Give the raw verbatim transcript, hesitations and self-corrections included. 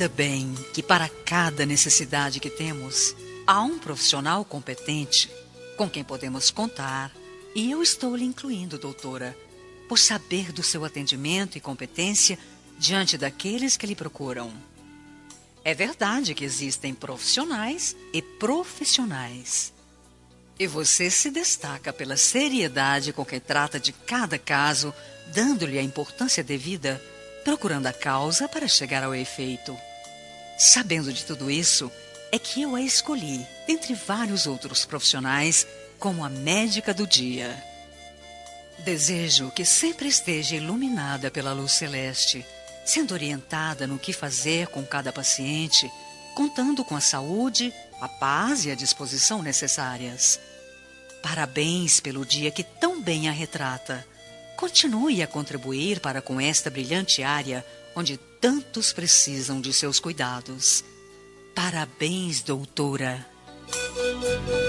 Ainda bem que para cada necessidade que temos, há um profissional competente com quem podemos contar, e eu estou lhe incluindo, doutora, por saber do seu atendimento e competência diante daqueles que lhe procuram. É verdade que existem profissionais e profissionais. E você se destaca pela seriedade com que trata de cada caso, dando-lhe a importância devida, procurando a causa para chegar ao efeito. Sabendo de tudo isso, é que eu a escolhi, dentre vários outros profissionais, como a médica do dia. Desejo que sempre esteja iluminada pela luz celeste, sendo orientada no que fazer com cada paciente, contando com a saúde, a paz e a disposição necessárias. Parabéns pelo dia que tão bem a retrata. Continue a contribuir para com esta brilhante área onde tantos precisam de seus cuidados. Parabéns, doutora!